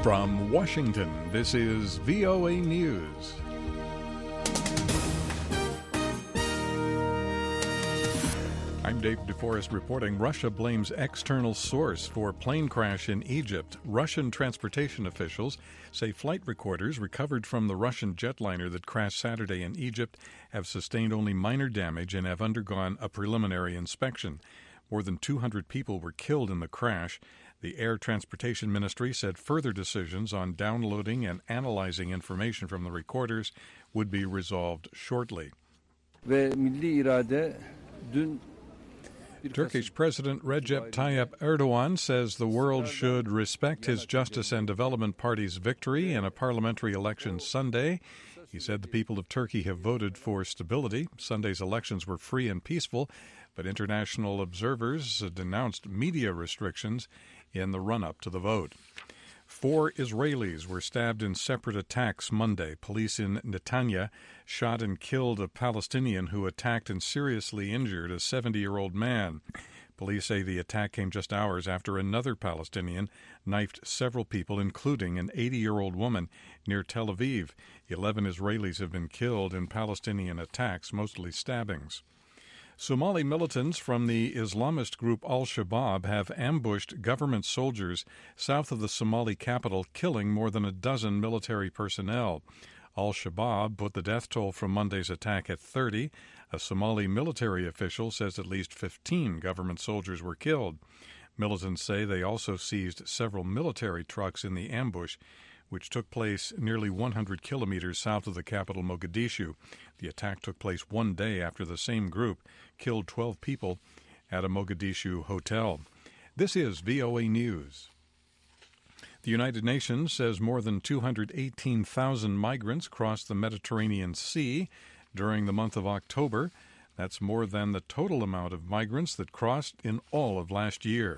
From Washington, this is VOA News. I'm Dave DeForest reporting. Russia blames external source for plane crash in Egypt. Russian transportation officials say flight recorders recovered from the Russian jetliner that crashed Saturday in Egypt have sustained only minor damage and have undergone a preliminary inspection. More than 200 people were killed in the crash. The Air Transportation Ministry said further decisions on downloading and analyzing information from the recorders would be resolved shortly. Turkish President Recep Tayyip Erdogan says the world should respect his Justice and Development Party's victory in a parliamentary election Sunday. He said the people of Turkey have voted for stability. Sunday's elections were free and peaceful, but international observers denounced media restrictions in the run-up to the vote. 4 Israelis were stabbed in separate attacks Monday. Police in Netanya shot and killed a Palestinian who attacked and seriously injured a 70-year-old man. Police say the attack came just hours after another Palestinian knifed several people, including an 80-year-old woman, near Tel Aviv. 11 Israelis have been killed in Palestinian attacks, mostly stabbings. Somali militants from the Islamist group Al-Shabaab have ambushed government soldiers south of the Somali capital, killing more than a dozen military personnel. Al-Shabaab put the death toll from Monday's attack at 30. A Somali military official says at least 15 government soldiers were killed. Militants say they also seized several military trucks in the ambush, which took place nearly 100 kilometers south of the capital, Mogadishu. The attack took place one day after the same group killed 12 people at a Mogadishu hotel. This is VOA News. The United Nations says more than 218,000 migrants crossed the Mediterranean Sea during the month of October. That's more than the total amount of migrants that crossed in all of last year.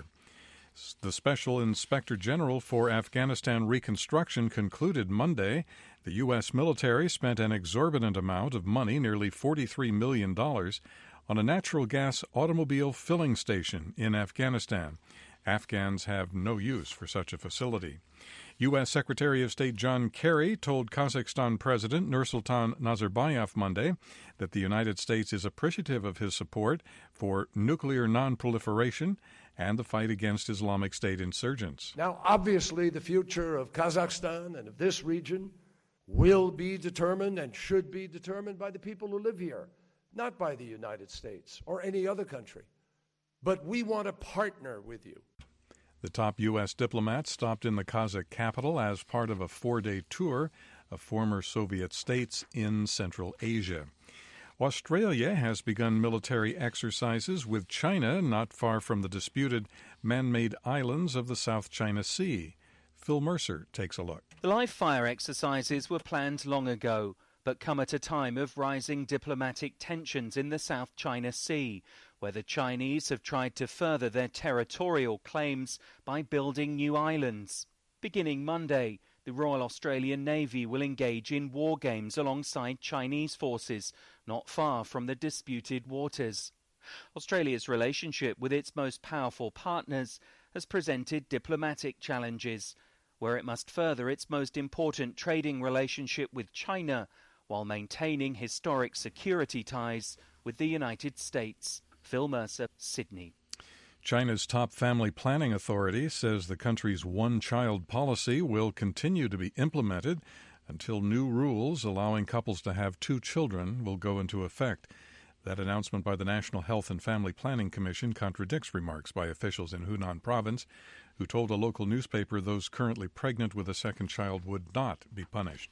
The Special Inspector General for Afghanistan Reconstruction concluded Monday the U.S. military spent an exorbitant amount of money, nearly $43 million, on a natural gas automobile filling station in Afghanistan. Afghans have no use for such a facility. U.S. Secretary of State John Kerry told Kazakhstan President Nursultan Nazarbayev Monday that the United States is appreciative of his support for nuclear non-proliferation and the fight against Islamic State insurgents. Now, obviously, the future of Kazakhstan and of this region will be determined and should be determined by the people who live here, not by the United States or any other country. But we want to partner with you. The top U.S. diplomat stopped in the Kazakh capital as part of a 4-day tour of former Soviet states in Central Asia. Australia has begun military exercises with China not far from the disputed man-made islands of the South China Sea. Phil Mercer takes a look. The live-fire exercises were planned long ago, but come at a time of rising diplomatic tensions in the South China Sea, where the Chinese have tried to further their territorial claims by building new islands. Beginning Monday, the Royal Australian Navy will engage in war games alongside Chinese forces not far from the disputed waters. Australia's relationship with its most powerful partners has presented diplomatic challenges, where it must further its most important trading relationship with China while maintaining historic security ties with the United States. Phil Mercer, Sydney. China's top family planning authority says the country's one-child policy will continue to be implemented until new rules allowing couples to have 2 children will go into effect. That announcement by the National Health and Family Planning Commission contradicts remarks by officials in Hunan province who told a local newspaper those currently pregnant with a second child would not be punished.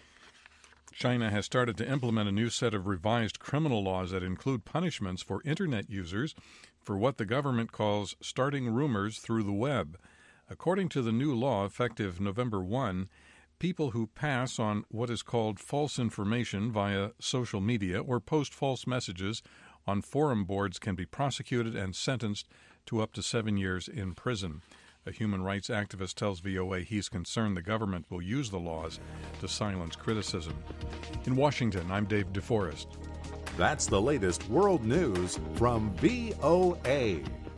China has started to implement a new set of revised criminal laws that include punishments for Internet users for what the government calls starting rumors through the web. According to the new law, effective November 1, people who pass on what is called false information via social media or post false messages on forum boards can be prosecuted and sentenced to up to 7 years in prison. A human rights activist tells VOA he's concerned the government will use the laws to silence criticism. In Washington, I'm Dave DeForest. That's the latest world news from VOA.